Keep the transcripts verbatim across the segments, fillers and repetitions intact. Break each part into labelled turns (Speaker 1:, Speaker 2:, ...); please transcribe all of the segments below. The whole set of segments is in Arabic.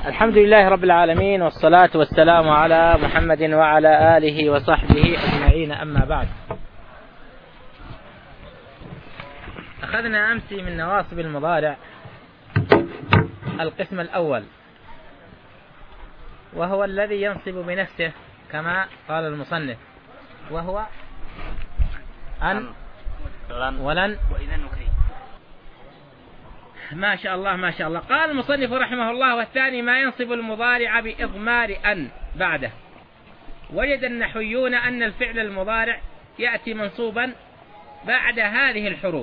Speaker 1: الحمد لله رب العالمين، والصلاة والسلام على محمد وعلى آله وصحبه أجمعين، أما بعد. أخذنا أمس من نواصب المضارع القسم الأول، وهو الذي ينصب بنفسه كما قال المصنف، وهو أن ولن وإذا نكي. ما شاء الله ما شاء الله. قال المصنف رحمه الله: والثاني ما ينصب المضارع بإضمار أن بعده. وجد النحويون أن الفعل المضارع يأتي منصوبا بعد هذه الحروف،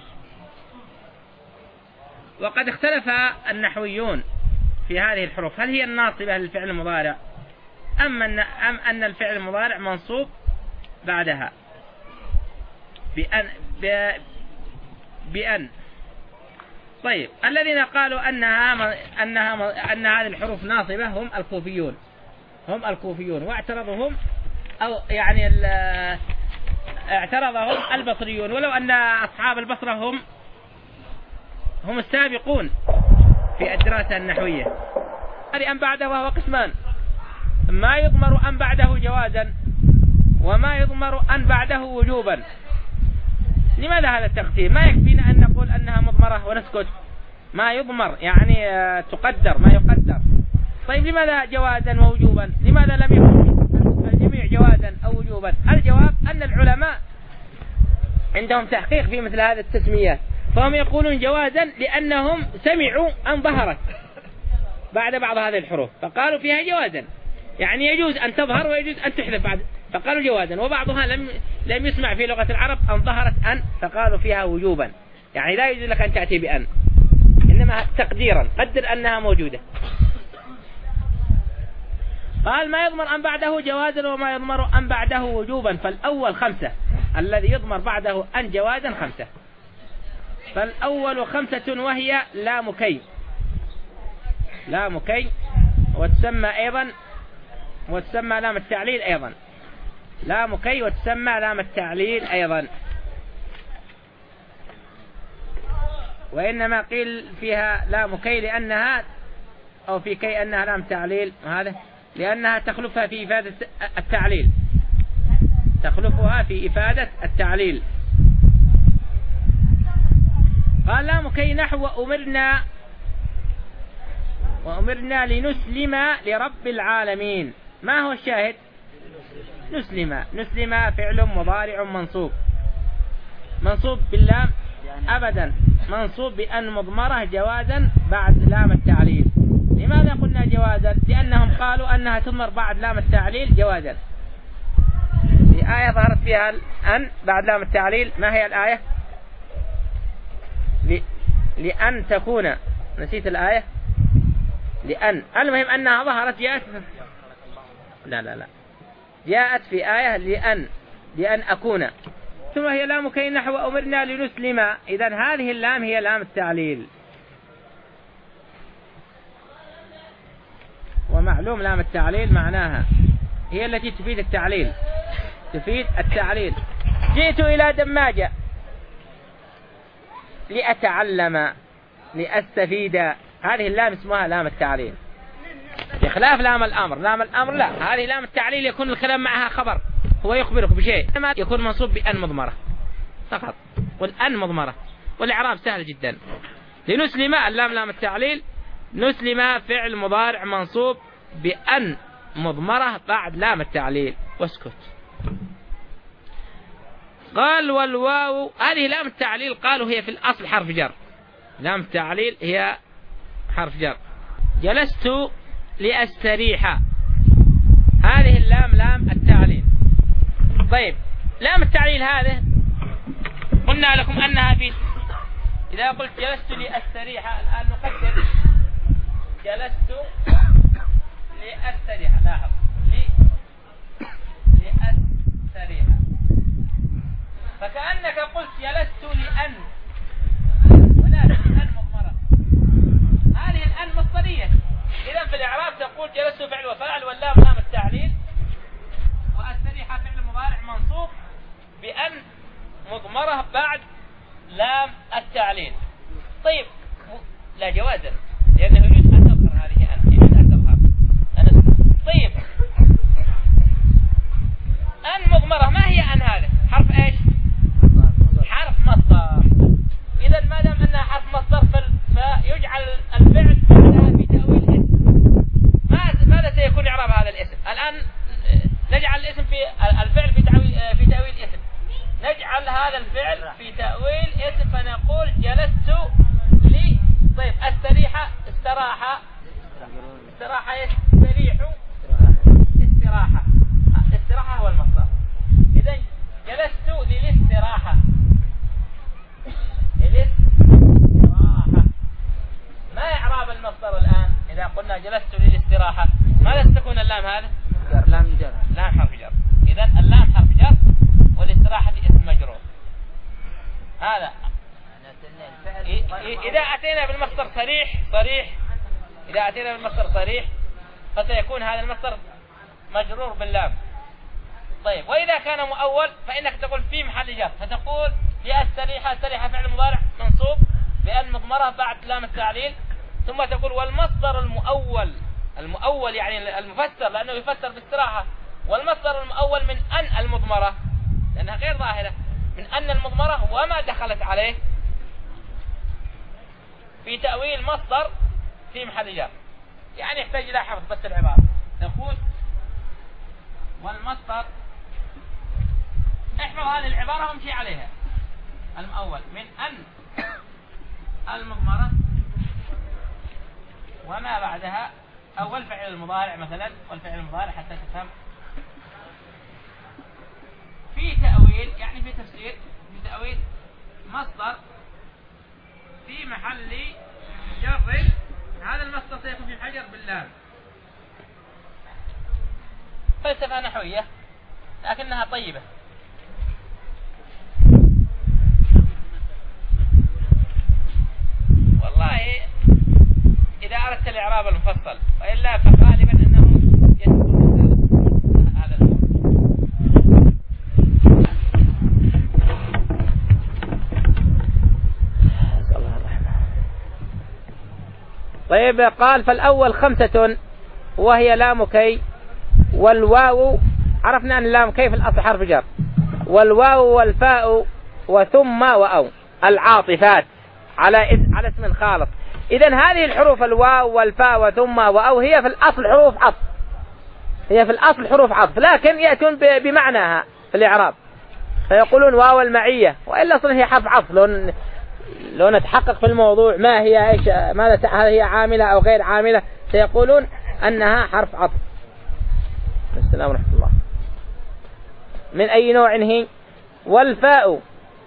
Speaker 1: وقد اختلف النحويون في هذه الحروف، هل هي الناصبة للفعل المضارع أم أن, أم أن الفعل المضارع منصوب بعدها بأن, بأن. طيب، الذين قالوا أنها أنها أن هذه الحروف ناصبة هم الكوفيون هم الكوفيون واعترضهم أو يعني اعترضهم البصريون، ولو أن أصحاب البصرة هم هم السابقون في الدراسة النحوية. هذه أن بعده وهو قسمان: ما يضمر أن بعده جوازا، وما يضمر أن بعده وجوبا. لماذا هذا التقسيم؟ ما يكفينا أن نقول أنها مضمرة ونسكت. ما يضمر يعني تقدر، ما يقدر. طيب، لماذا جوازا ووجوبا؟ لماذا لم يكن الجميع جوازا أو وجوبا؟ الجواب أن العلماء عندهم تحقيق في مثل هذه التسميات، فهم يقولون جوازا لأنهم سمعوا أن ظهرت بعد بعض هذه الحروف فقالوا فيها جوازا، يعني يجوز أن تظهر ويجوز أن تحذف بعد، فقالوا جوازا. وبعضها لم لم يسمع في لغة العرب أن ظهرت أن فقالوا فيها وجوبا، يعني لا يجوز لك أن تأتي بأن، إنما تقديرا، قدر أنها موجودة. قال: ما يضمر أن بعده جوازا وما يضمر أن بعده وجوبا. فالأول خمسة، الذي يضمر بعده أن جوازا خمسة. فالأول خمسة، وهي لام كي، لام كي، وتسمى أيضا وتسمى لام التعليل أيضا، لام كي وتسمى لام التعليل أيضا. وإنما قيل فيها لام كي لأنها أو في كي أنها لام تعليل، هذا لأنها تخلفها في إفادة التعليل، تخلفها في إفادة التعليل. قال: لام كي نحو أمرنا وأمرنا لنسلم لرب العالمين. ما هو الشاهد؟ نسلم. نسلم فعل مضارع منصوب، منصوب باللام أبدا، منصوب بأن مضمرة جوازا بعد لام التعليل. لماذا قلنا جوازا؟ لأنهم قالوا أنها تضمر بعد لام التعليل جوازا. في آية ظهرت فيها أن بعد لام التعليل، ما هي الآية؟ ل... لأن تكون، نسيت الآية، لأن، المهم أنها ظهرت جاءت لا لا لا جاءت في آية لأن لأن أكون، ثم هي لام كي نحو أمرنا لنسلم. إذن هذه اللام هي لام التعليل، ومعلوم لام التعليل معناها هي التي تفيد التعليل، تفيد التعليل. جئت إلى دماجة لأتعلم لأستفيد، هذه اللام اسمها لام التعليل، بخلاف لام الأمر. لام الأمر لا، هذه لام التعليل يكون الكلام معها خبر، هو يخبرك بشيء، ما يكون منصوب بأن مضمرة فقط، قل أن مضمرة، والإعراب سهل جدا. لنسلم اللام لام التعليل، نسلم فعل مضارع منصوب بأن مضمرة بعد لام التعليل، واسكت. قال: والواو، هذه لام التعليل قالوا هي في الأصل حرف جر، لام التعليل هي حرف جر. جلست لأستريح، هذه اللام لام التعليل. طيب، لام التعليل هذه قلنا لكم أنها في، إذا قلت جلست لأستريح، الآن نقدر جلست لأستريح، لاحظ لي لأستريح، فكأنك قلت جلست لأن، ولكن أن مضمرة، هذه الأن مصدرية. إذا في الإعراب تقول جلست فعل وفاعل، واللام لام التعليل، وأستريح فعل مضارع منصوب بأن مضمرة بعد لام التعليل. طيب، لا جوازا، لأنه يجوز أن تظهر هذه أن، يجوز أن الاسم في الفعل في تأويل في تأويل اسم، نجعل هذا الفعل في تأويل اسم فنقول جلست لي. طيب استريح، استراحة، استراحة يستريح، استراحة، استراحة هو المصدر. إذن جلست للاستراحة، للاستراحة. ما إعراب المصدر الآن إذا قلنا جلست للاستراحة؟ ماذا تكون اللام هذا؟
Speaker 2: لام جر،
Speaker 1: لام حرف جر. إذن اللام حرف جر والاستراحة اسم مجرور. هذا إذا أتينا بالمصدر صريح صريح إذا أتينا بالمصدر صريح فسيكون هذا المصدر مجرور باللام. طيب وإذا كان مؤول فإنك تقول في محل جر، فتقول في استريح، استريح فعل مضارع منصوب بأن مضمرة بعد لام التعليل، ثم تقول والمصدر المؤول، المؤول يعني المفسر لأنه يفسر باستراحة، والمصدر المؤول من أن المضمرة لأنها غير ظاهرة، من أن المضمرة وما دخلت عليه في تأويل مصدر في محل جر. يعني يحتاج إلى حفظ بس العبارة. نقول والمصدر، احفظ هذه العبارة وامشي عليها. المؤول من أن المضمرة وما بعدها، أول فعل المضارع مثلا، والفعل المضارع حتى تفهم. في تأويل يعني في تفسير، في تأويل مصدر في محل جر، هذا المصدر سيكون في حجر باللام. فلسفة نحوية لكنها طيبة. والله إذا أردت الإعراب المفصل، وإلا فغالبا أنه يسكن هذا الأمر. طيب قال فالأول خمسة وهي لام كي والواو، عرفنا أن لام كي في الأصل حرف جر، والواو والفاء وثم وأو العاطفات على اسم على اسم خالص. إذن هذه الحروف الواو والفاء وثم وأو هي في الأصل حروف عطف، هي في الأصل حروف عطف، لكن يأتون بمعناها في الإعراب فيقولون واو المعية، وإلا أصلا هي حرف عطف. لو لو نتحقق في الموضوع ما هي ايش ماذا هل هي عاملة أو غير عاملة، سيقولون أنها حرف عطف. السلام ورحمة الله. من أي نوع هي؟ والفاء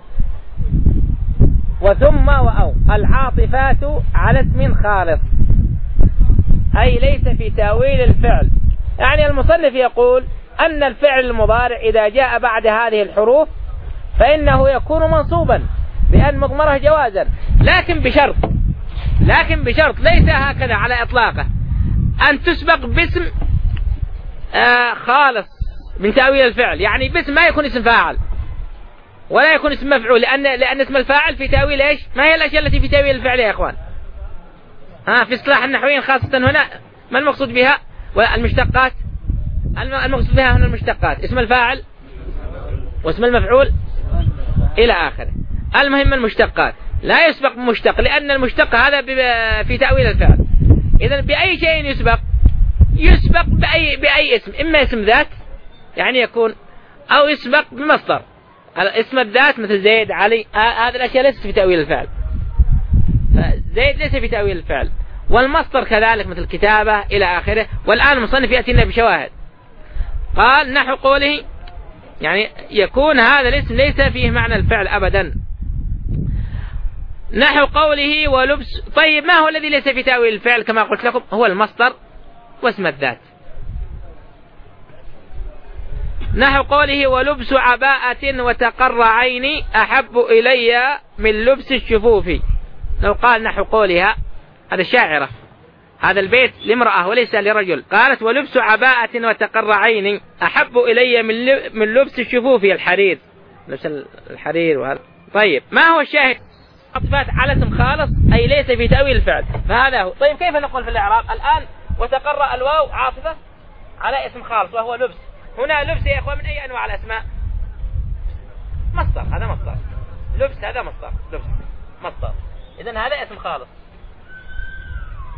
Speaker 1: وثم وأو العاطفات على اسم خالص، أي ليس في تأويل الفعل. يعني المصنف يقول أن الفعل المضارع إذا جاء بعد هذه الحروف فإنه يكون منصوبا بأن مضمره جوازا، لكن بشرط، لكن بشرط ليس هكذا على إطلاقه، أن تسبق باسم آه خالص من تأويل الفعل. يعني باسم ما يكون اسم فاعل ولا يكون اسم مفعول، لأن لأن اسم الفاعل في تأويل إيش؟ ما هي الأشياء التي في تأويل الفعل يا إخوان؟ ها في اصطلاح النحويين خاصة هنا ما المقصود بها؟ والمشتقات، المقصود بها هنا المشتقات، اسم الفاعل واسم المفعول إلى آخره. المهم المشتقات لا يسبق بمشتق، لأن المشتق هذا في تأويل الفعل. إذن بأي شيء يسبق؟ يسبق بأي بأي اسم، إما اسم ذات يعني يكون، أو يسبق بمصدر. اسم الذات مثل زيد، علي، هذه الأشياء ليست في تأويل الفعل، زيد ليس في تأويل الفعل. والمصدر كذلك مثل كتابة إلى آخره. والآن المصنف يأتينا بشواهد. قال نحو قوله، يعني يكون هذا الاسم ليس فيه معنى الفعل أبدا. نحو قوله ولبس. طيب ما هو الذي ليس في تأويل الفعل؟ كما قلت لكم هو المصدر واسم الذات. نحو قوله ولبس عباءة وتقر عيني أحب إلي من لبس الشفوف. لو قال نحو قولها، هذا الشاعرة، هذا البيت لامرأة وليس لرجل، قالت ولبس عباءة وتقر عيني أحب إلي من من لبس الشفوف الحرير، لبس الحرير وهذا. طيب ما هو الشاهد؟ عطفات على اسم خالص أي ليس في تأويل الفعل، فهذا هو. طيب كيف نقول في الإعراب الآن؟ وتقر الواو عاطفة على اسم خالص وهو لبس. هنا لبس يا إخوة من أي أنواع الأسماء؟ مصدر، هذا مصدر. لبس هذا مصدر، لبس مصدر. إذن هذا اسم خالص.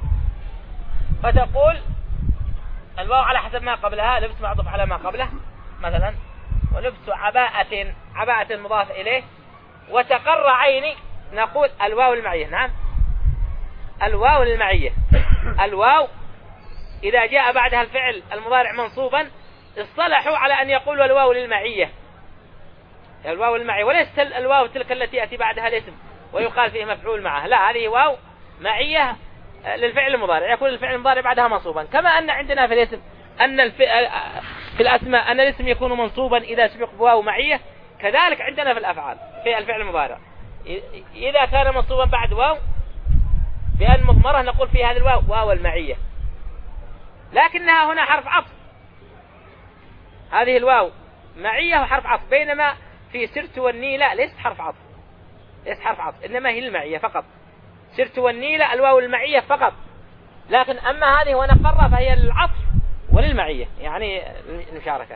Speaker 1: فتقول الواو على حسب ما قبلها، لبس معطوف على ما قبله، مثلا ولبس عباءة، عباءة مضاف إليه، وتقر عيني، نقول الواو المعية. نعم، الواو المعية. الواو إذا جاء بعدها الفعل المضارع منصوبا اصطلحوا على أن يقولوا الواو للمعية، الواو المعية، وليس الواو تلك التي يأتي بعدها الاسم ويقال فيه مفعول معه، لا، هذه واو معية للفعل المضارع، يكون الفعل المضارع بعدها منصوبا. كما أن عندنا في الاسم أن الف... في الأسماء أن الاسم يكون منصوبا إذا سبق بواو معية، كذلك عندنا في الأفعال في الفعل المضارع إذا كان منصوبا بعد واو بأن مضمرة نقول في هذا الواو واو المعية، لكنها هنا حرف عطف، هذه الواو معية وحرف عطف، بينما في سرت والنيلة ليست حرف عطف، ليست حرف عطف، إنما هي المعية فقط. سرت والنيلة الواو المعية فقط، لكن أما هذه ونقر فهي للعطف وللمعية، يعني المشاركة.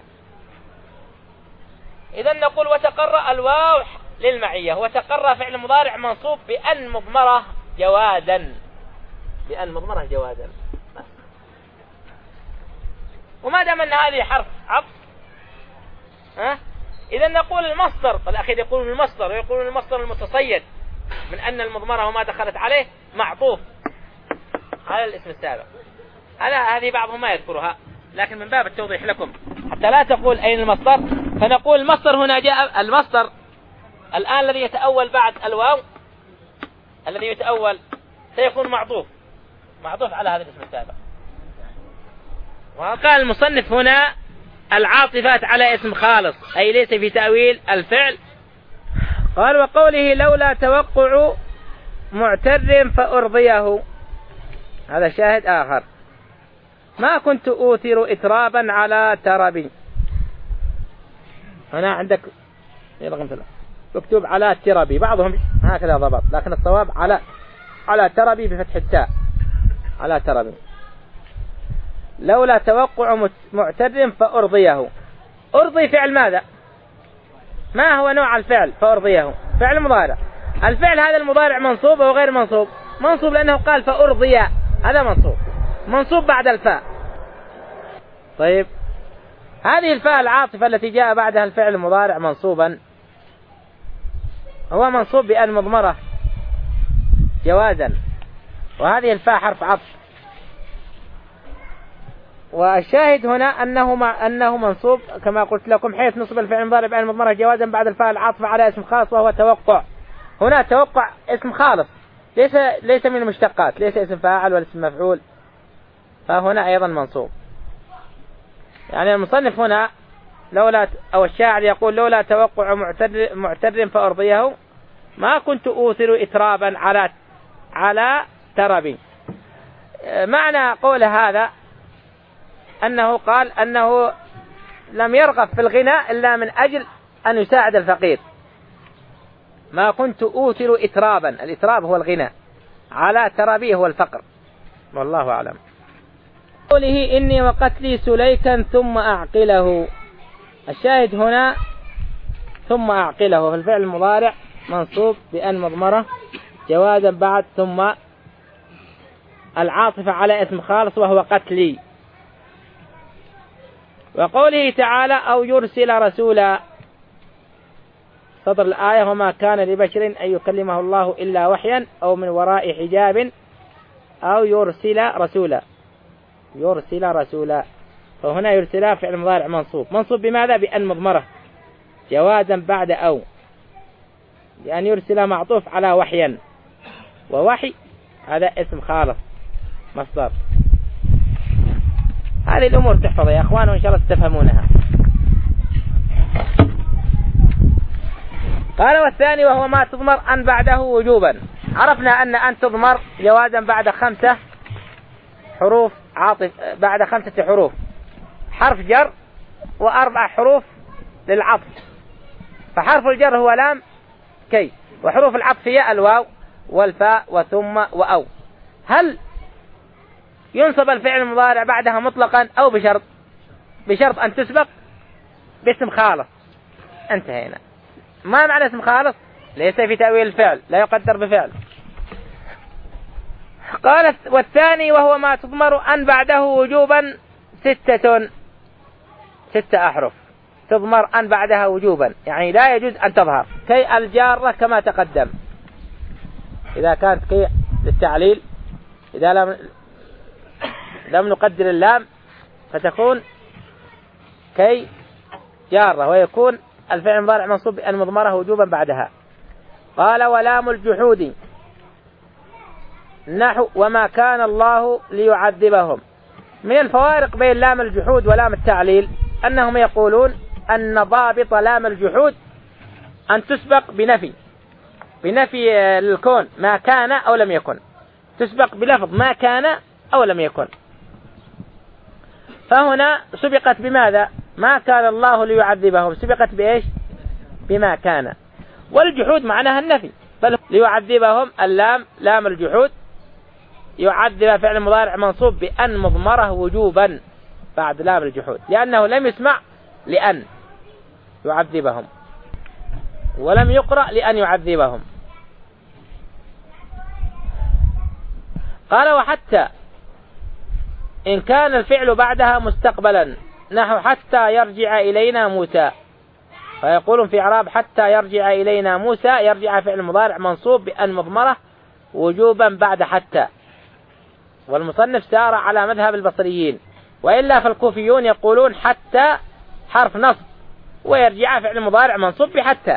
Speaker 1: إذا نقول وتقر الواو للمعية، وتقر فعل مضارع منصوب بأن مضمرة جوازا، بأن مضمرة جوازا. وما دام أن هذه حرف عطف ها، إذا نقول المصدر، الأخير يقولون المصدر ويقولون المصدر المتصيد من أن المضمرة وما دخلت عليه معطوف على الاسم السابق. هذا هذه بعضهم ما يذكرها، لكن من باب التوضيح لكم حتى لا تقول أين المصدر، فنقول المصدر هنا جاء المصدر الآن الذي يتأول بعد الواو، الذي يتأول سيكون معطوف، معطوف على هذا الاسم السابق. وقال المصنف هنا العاطفات على اسم خالص، أي ليس في تأويل الفعل. قال وقوله لولا توقع معتر فأرضيه، هذا شاهد آخر. ما كنت أوثر إترابا على تربي، هنا عندك مكتوب على تربي، بعضهم هكذا ضبط، لكن الصواب على على تربي بفتح التاء، على تربي. لولا توقع معتر فأرضيه، أرضي فعل ماذا؟ ما هو نوع الفعل؟ فأرضيه فعل مضارع. الفعل هذا المضارع منصوب أو غير منصوب؟ منصوب، لأنه قال فأرضي، هذا منصوب، منصوب بعد الفاء. طيب هذه الفاء العاطفة التي جاء بعدها الفعل المضارع منصوبا هو منصوب بأن مضمرة جوازا، وهذه الفاء حرف عطف. والشاهد هنا أنه مع أنه منصوب كما قلت لكم، حيث نصب الفعل المضارع بأن مضمرة جوازا بعد الفاء العاطفة على اسم خاص وهو توقع. هنا توقع اسم خالص، ليس ليس من المشتقات، ليس اسم فاعل ولا اسم مفعول، فهنا أيضا منصوب. يعني المصنف هنا لولا، أو الشاعر يقول لولا توقع معتر معتر فأرضيه ما كنت أوثر إترابا على على تربي. معنى قول هذا أنه قال أنه لم يرغب في الغناء إلا من أجل أن يساعد الفقير. ما كنت أوثر إترابا، الإتراب هو الغناء، على تربيه هو الفقر، والله أعلم. قوله إني وقتلي سليكا ثم أعقله، الشاهد هنا ثم أعقله في الفعل المضارع منصوب بأن مضمرة جوازا بعد ثم العاطفة على اسم خالص وهو قتلي. وقوله تعالى أو يرسل رسولا، صدر الآية وما كان لبشر أن يكلمه الله إلا وحيا أو من وراء حجاب أو يرسل رسولا، يرسل رسولا، فهنا يرسل فعل مضارع منصوب، منصوب بماذا؟ بأن مضمرة جوازا بعد أو، لأن يرسل معطوف على وحيا، ووحي هذا اسم خالص مصدر. هذه الأمور تحفظ يا أخوان وإن شاء الله تفهمونها. قال والثاني وهو ما تضمر أن بعده وجوبا. عرفنا أن أن تضمر جوازا بعد خمسة حروف عاطف، بعد خمسة حروف، حرف جر وأربع حروف للعطف، فحرف الجر هو لام كي، وحروف العطف هي الواو والفاء وثم وأو. هل ينصب الفعل المضارع بعدها مطلقا أو بشرط؟ بشرط أن تسبق باسم خالص. انتهينا. ما معنى اسم خالص؟ ليس في تأويل الفعل، لا يقدر بفعل. قالت والثاني وهو ما تضمر أن بعده وجوبا ستة ستة أحرف. تضمر أن بعدها وجوبا، يعني لا يجوز أن تظهر. كي الجارة كما تقدم، إذا كانت كي للتعليل، إذا لم لم نقدر اللام فتكون كي جارة، ويكون الفعل المضارع منصوب بأن مضمره وجوبا بعدها. قال ولام الجحود نحو وما كان الله ليعذبهم. من الفوارق بين لام الجحود ولام التعليل أنهم يقولون أن ضابط لام الجحود أن تسبق بنفي، بنفي الكون ما كان أو لم يكن، تسبق بلفظ ما كان أو لم يكن. فهنا سبقت بماذا؟ ما كان الله ليعذبهم، سبقت بإيش؟ بما كان. والجحود معناها النفي، بل ليعذبهم اللام لام الجحود، يعذب فعل مضارع منصوب بأن مضمره وجوبا بعد لام الجحود، لأنه لم يسمع لأن يعذبهم، ولم يقرأ لأن يعذبهم. قال وحتى إن كان الفعل بعدها مستقبلا نحو حتى يرجع إلينا موسى، فيقولون في إعراب حتى يرجع إلينا موسى، يرجع فعل مضارع منصوب بأن مضمره وجوبا بعد حتى. والمصنف سار على مذهب البصريين، وإلا فالكوفيون يقولون حتى حرف نصب ويرجع فعل مضارع منصوب بحتى،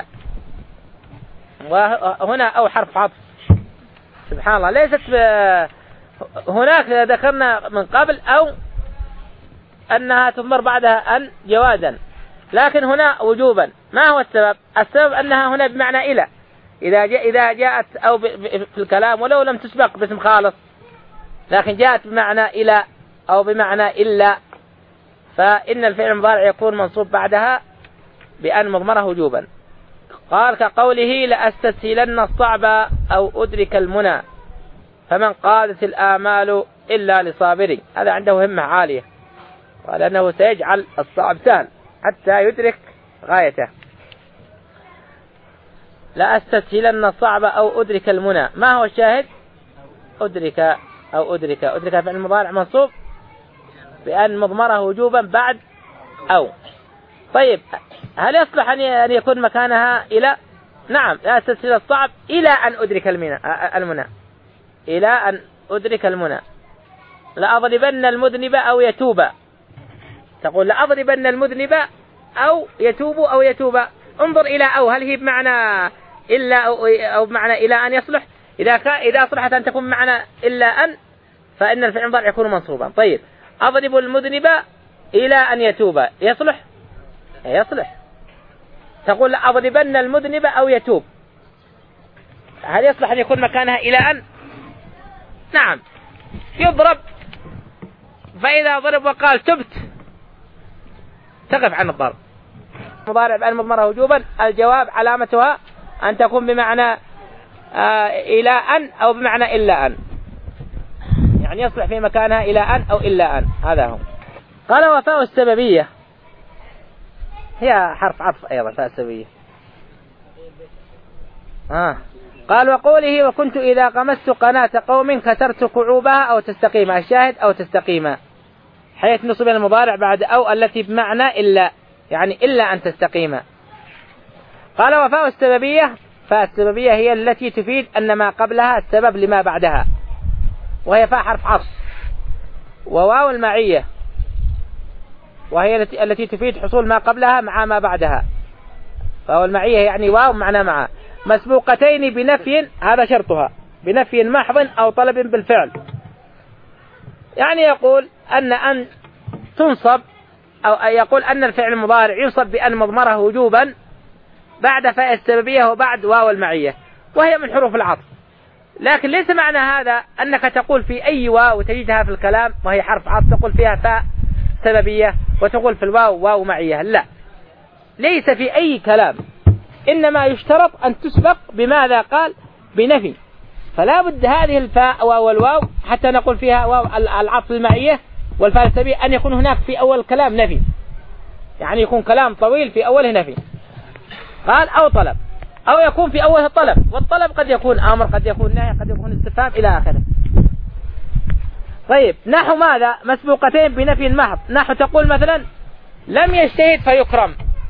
Speaker 1: وهنا أو حرف عطف. سبحان الله، ليست هناك ذكرنا من قبل أو أنها تضمر بعدها أن جوازا، لكن هنا وجوبا. ما هو السبب؟ السبب أنها هنا بمعنى إلى، إذا جاء إذا جاءت أو في الكلام ولو لم تسبق باسم خالص، لكن جاءت بمعنى إلى أو بمعنى إلا، فإن الفعل المضارع يكون منصوب بعدها بأن مضمره وجوبا. قال كقوله لأستسهلن الصعب أو أدرك المنى فمن قادت الآمال إلا لصابري. هذا عنده همة عالية، قال أنه سيجعل الصعب سهل حتى يدرك غايته. لأستسهلن الصعب أو أدرك المنى، ما هو الشاهد؟ أدرك أو أدرك، أدرك فعل المضارع منصوب بأن مضمره وجوبا بعد أو. طيب هل يصلح أن يكون مكانها إلى؟ نعم، لا أستسهل الصعب إلى أن أدرك المنى، إلى أن أدرك المنى. لأضربن المذنب أو يتوب، تقول لأضربن المذنب أو يتوب أو يتوب. انظر إلى أو، هل هي بمعنى إلا أو, أو بمعنى إلى أن يصلح؟ إذا إذا أصلحت أن تكون بمعنى إلا أن فإن الفعل المضارع يكون منصوبا. طيب أضرب المذنب إلى أن يتوب، يصلح؟ يصلح. تقول لأضربن المذنب أو يتوب، هل يصلح أن يكون مكانها إلى أن؟ نعم يضرب، فإذا ضرب وقال تبت تقف عن الضرب. مضارع بأن مضمره وجوبا، الجواب علامتها أن تكون بمعنى آه إلى أن أو بمعنى إلا أن، يعني يصلح في مكانها إلى أن أو إلا أن. هذا هو. قال وفاء السببية هي حرف عطف أيضا، فاء السببية. آه. قال وقوله وكنت إذا قمست قناة قوم كسرت كعوبها أو تستقيم، الشاهد أو تستقيم، حيث نصب المضارع بعد أو التي بمعنى إلا، يعني إلا أن تستقيم. قال وفاء السببية، فاء السببية هي التي تفيد أن ما قبلها السبب لما بعدها، وهي فاء حرف عطف. وواو المعية وهي التي تفيد حصول ما قبلها مع ما بعدها. فواو المعية يعني واو معنى مع، مسبوقتين بنفي، هذا شرطها، بنفي محض أو طلب بالفعل. يعني يقول أن أن تنصب أو يقول أن الفعل المضارع ينصب بأن مضمره وجوبا بعد فاء السببية وبعد واو المعية، وهي من حروف العطف. لكن ليس معنى هذا أنك تقول في أي واو تجدها في الكلام وهي حرف عطف تقول فيها فاء سببية وتقول في الواو واو معية، لا، ليس في أي كلام، إنما يشترط أن تسبق بماذا؟ قال بنفي. فلا بد هذه الفاء والواو حتى نقول فيها واو العطف المعية والفاء السببية أن يكون هناك في أول الكلام نفي، يعني يكون كلام طويل في أوله نفي. قال أو طلب، أو يكون في أوله طلب، والطلب قد يكون أمر، قد يكون نهي، قد يكون استفهام إلى آخره. طيب نحو ماذا؟ مسبوقتين بنفي محض، نحو تقول مثلا لم يجتهد فيكرم،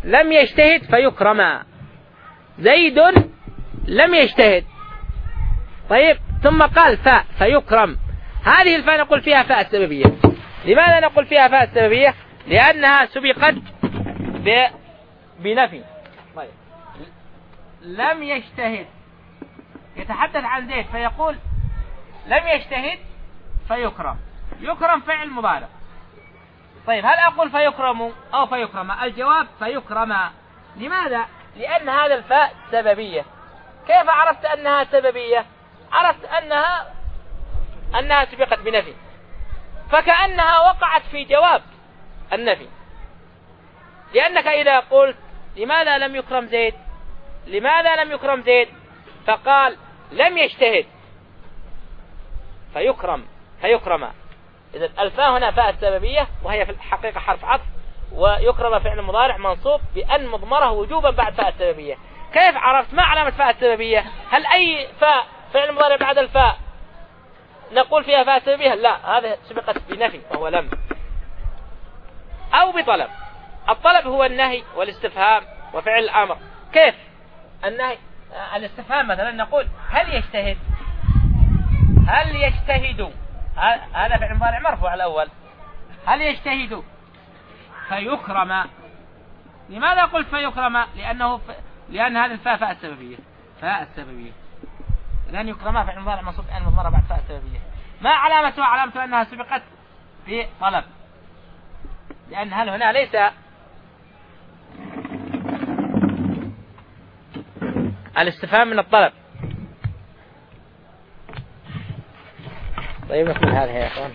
Speaker 1: لم يجتهد فيكرم. زيد لم يجتهد. طيب ثم قال فاء فيكرم. هذه الفاء نقول فيها فاء السببية. لماذا نقول فيها فاء السببية؟ لأنها سبقت ب... بنفي. طيب لم يجتهد يتحدث عن زيد فيقول لم يجتهد فيكرم. يكرم فعل مضارع. طيب هل أقول فيكرم أو فيكرم؟ الجواب فيكرم. لماذا؟ لأن هذا الفاء سببية. كيف عرفت أنها سببية؟ عرفت أنها أنها سبقت بنفي، فكأنها وقعت في جواب النفي. لأنك إذا قلت لماذا لم يكرم زيد، لماذا لم يكرم زيد، فقال لم يجتهد فيكرم فيكرم. إذا الفاء هنا فاء السببية، وهي في الحقيقة حرف عطف، ويكرم فعل مضارع منصوب بأن مضمره وجوبا بعد فاء السببية. كيف عرفت؟ ما علامة فاء السببية؟ هل أي فاء فعل مضارع بعد الفاء نقول فيها فاء سببية؟ لا، هذا سبقت بنفي وهو لم، أو بطلب. الطلب هو النهي والاستفهام وفعل الأمر. كيف النهي؟ الاستفهام مثلا نقول هل يجتهد، هل يجتهد، هذا فعل مضارع مرفوع الأول، هل يجتهد فيكرم. لماذا قلت فيكرم؟ لأنه ف... لأن هذا الفاء فاء السببية، فاء السببية. لأن يكرمها فعل مضارع منصوب بأن مضمرة بعد فاء السببية. ما علامتها؟ علامتها أنها سبقت في طلب، لأن هل هنا ليس الاستفهام من الطلب. طيب نكمل هذا يا أخوان.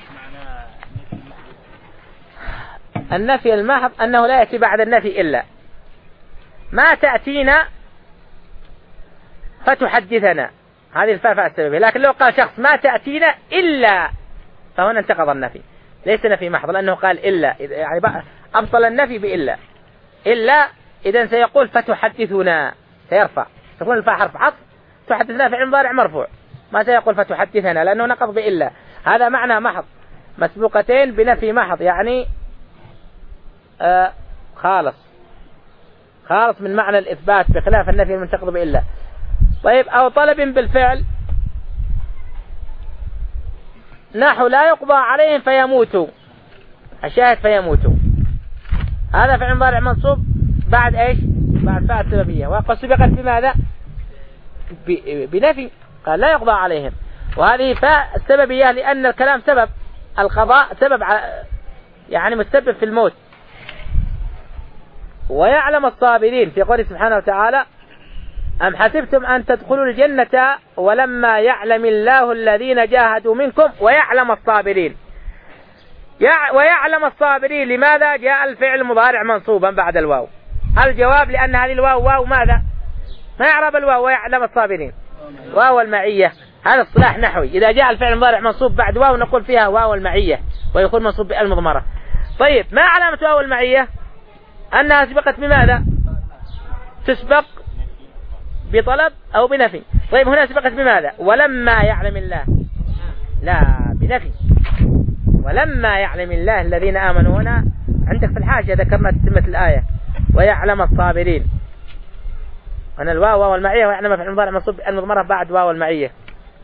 Speaker 1: النفي المحض أنه لا يأتي بعد النفي إلا ما تأتينا فتحدثنا، هذه الفاء فاء السببية. لكن لو قال شخص ما تأتينا إلا، فهنا انتقض النفي، ليس نفي محض، لأنه قال إلا، يعني أبطل النفي بإلا. إلا إذن سيقول فتحدثنا، سيرفع، تكون الفاء حرف عطف، تحدثنا فعل مضارع مرفوع، ما سيقول فتحدثنا لأنه نقض بإلا. هذا معنى محض، مسبوقتين بنفي محض، يعني آه خالص خالص من معنى الإثبات، بخلاف النفي المنتقض بإلا. طيب أو طلب بالفعل نحو لا يقضى عليهم فيموتوا، الشاهد فيموتوا، هذا فعل مضارع منصوب بعد ايش؟ بعد فاء السببية، وقد سبقت بماذا؟ بنفي، قال لا يقضى عليهم، وهذه فاء السببية لأن الكلام سبب، القضاء سبب يعني متسبب في الموت. ويعلم الصابرين في قوله سبحانه وتعالى أم حسبتم أن تدخلوا الجنة ولما يعلم الله الذين جاهدوا منكم ويعلم الصابرين. ويعلم الصابرين، لماذا جاء الفعل المضارع منصوبا بعد الواو؟ الجواب لأن هذه الواو واو ماذا؟ ما يعرب الواو ويعلم الصابرين، واو المعية. هذا اصطلاح نحوي، إذا جاء الفعل المضارع منصوب بعد واو نقول فيها واو المعية، ويكون منصوب بالمضمرة. طيب ما علامة واو المعية؟ أنها سبقت بماذا؟ تسبق بطلب أو بنفي. طيب هنا سبقت بماذا؟ ولما يعلم الله، لا بنفي، ولما يعلم الله الذين آمنوا. هنا عندك في الحاشية ذكرنا تتمة الآية ويعلم الصابرين، هنا الواو واو المعية، ويعلم في المضارع منصوب المضمرة بعد واو المعية.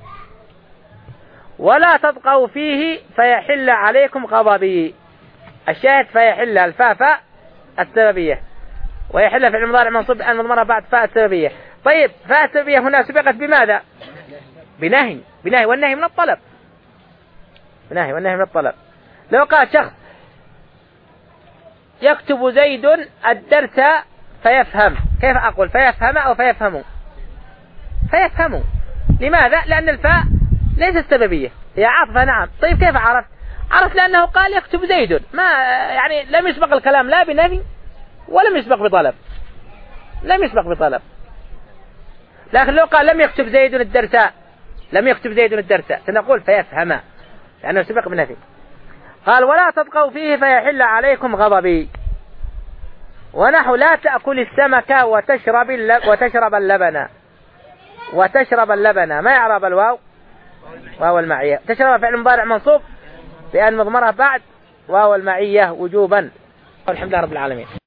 Speaker 1: ولا تطغوا فيه فيحل عليكم غضبي، الشاهد فيحل الفاء فاء السببية، ويحل في المضارع منصوب المضمرة بعد فاء السببية. طيب فاء السببية هنا سبقت بماذا؟ بنهي، بنهي، والنهي من الطلب، بنهي والنهي من الطلب. لو قال شخص يكتب زيد الدرس فيفهم، كيف أقول فيفهم أو فيفهموا؟ فيفهموا. لماذا؟ لأن الفاء ليست سببية، هي عاطفة. نعم. طيب كيف عرفت؟ عرفت لأنه قال يكتب زيد، ما يعني لم يسبق الكلام لا بنفي ولم يسبق بطلب، لم يسبق بطلب. لكن لو قال لم يكتب زيد الدرس، لم يكتب زيد الدرس، سنقول فيفهم لأنه سبق بنفي. قال ولا تطغوا فيه فيحل عليكم غضبي، ونحو لا تأكل السمك وتشرب وتشرب اللبن، وتشرب اللبن ما يعرب الواو واو المعية. تشرب فعل مضارع منصوب بأن مضمرها بعد واو المعية وجوبا. والحمد لله رب العالمين.